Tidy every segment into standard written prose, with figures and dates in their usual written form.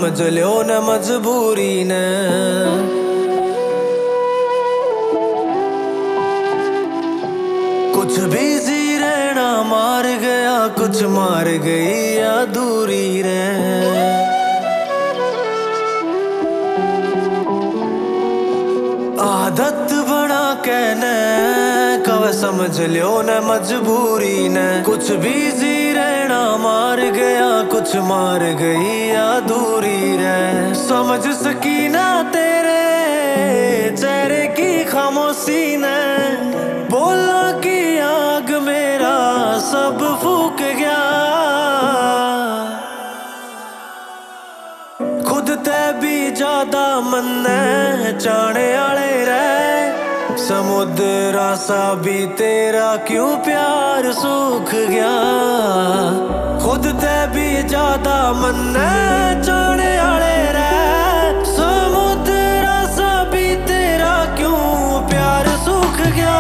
समझ लो न मजबूरी ने। कुछ बिजी रहना मार गया, कुछ मार गई या दूरी रे। आदत बना कहने कव समझ लो न मजबूरी ने। कुछ बिजी रहना मार गया, कुछ मार गई या दूरी रे। समझ सकी ना तेरे चेहरे की खामोशी ने। बोला कि आग मेरा सब फूक गया। खुद ते भी ज्यादा मन्ने चाहने आले रे। समुद्र सा भी तेरा क्यों प्यार सूख गया। खुद ते भी ज्यादा मन्ने चाहने आले रे। समुद्र सा भी तेरा क्यों प्यार सूख गया।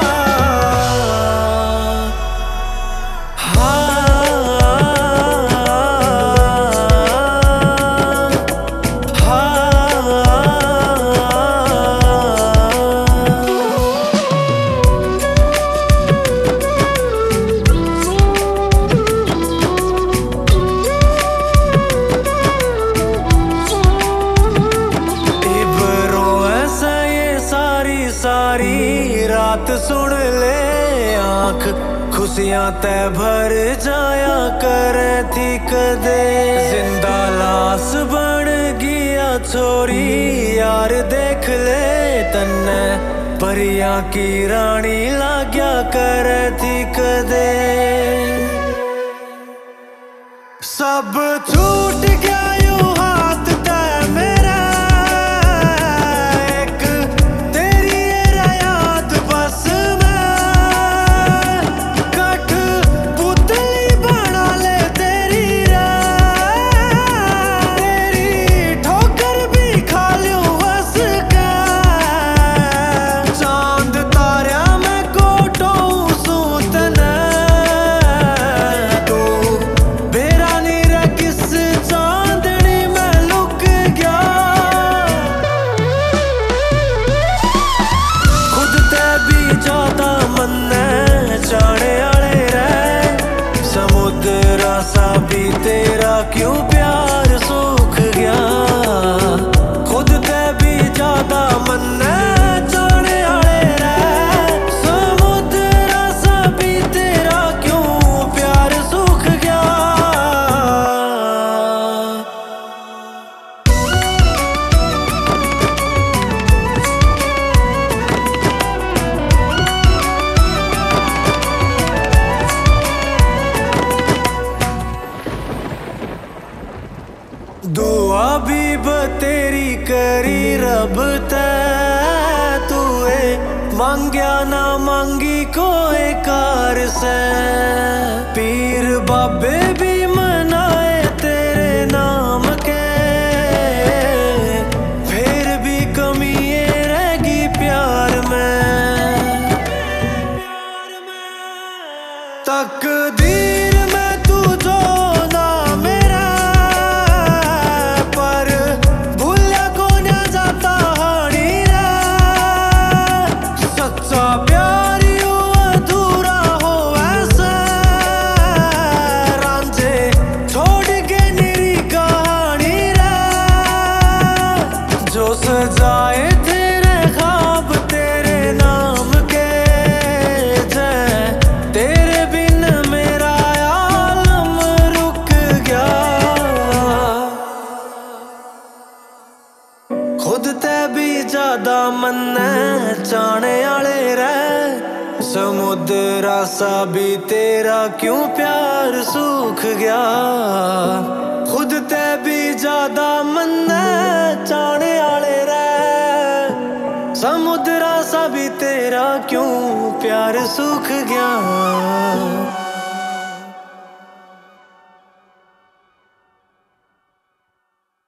सारी रात सुन ले आँख खुशियां ते भर जाया करे थी कदे। जिंदा लाश बन गया छोरी यार देख ले तन्ने। परियां की रानी लाग्या करे थी कदे। सब छूट गया यूं हाथ ते मेरा। सा भी तेरा क्यों प्यार सूख गया। खुद ते भी ज्यादा मन्ने चाहने आले रे। समुद्र सा भी तेरा क्यों प्यार सूख गया। दुआ भी तेरी करी रब ते। तूए मांग्या ना मांगी कोई कार से। पीर बाबे भी मनाए तेरे नाम के। फिर भी कमी रहेगी प्यार में। तकदीर में तू जो ना मेरा। सजाए तेरे ख्वाब तेरे नाम के। जय तेरे बिन मेरा आलम रुक गया। खुद ते भी ज्यादा मन्ने चाहने आले रे। समुद्र सा भी तेरा क्यों प्यार सूख गया। खुद ते भी ज्यादा मन्ने चाहने आले रे। समुद्र सा भी तेरा क्यों प्यार सूख गया।